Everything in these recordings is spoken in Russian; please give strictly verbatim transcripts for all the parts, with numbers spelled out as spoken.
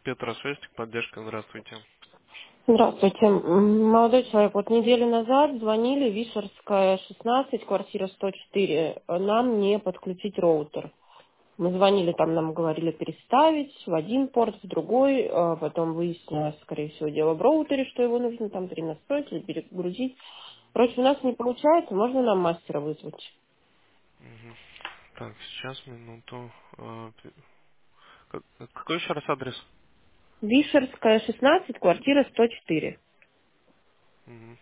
Петросвестик, поддержка, здравствуйте. Здравствуйте. М, Молодой человек, вот неделю назад звонили, Вишерская, шестнадцать, квартира сто четыре. Нам не подключить роутер. Мы звонили, там нам говорили переставить в один порт, в другой. а Потом выяснилось, скорее всего, дело в роутере, что его нужно там перенастроить или перегрузить. Короче, у нас не получается, можно нам мастера вызвать? Мгм. Так, сейчас, минуту. А, пе- как- Какой еще раз адрес? Вишерская, шестнадцать, квартира сто четыре. Мгм.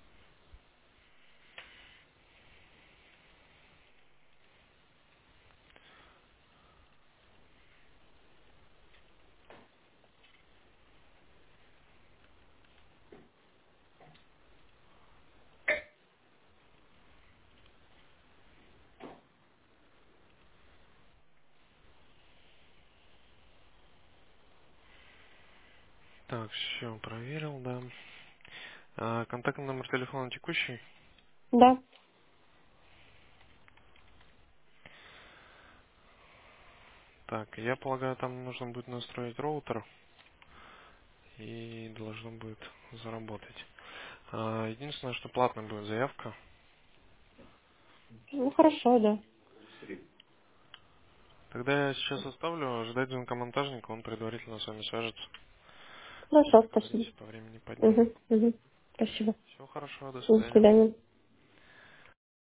Так, все, проверил, да. А, контактный номер телефона текущий? Да. Так, я полагаю, там нужно будет настроить роутер и должно будет заработать. А, единственное, что платная будет заявка. Ну, хорошо, да. Тогда я сейчас оставлю, ждать звонка монтажника, он предварительно с вами свяжется. Хорошо, спасибо. Договоритесь по времени по дню. Угу, угу. Спасибо. Всего хорошего, до До свидания. свидания.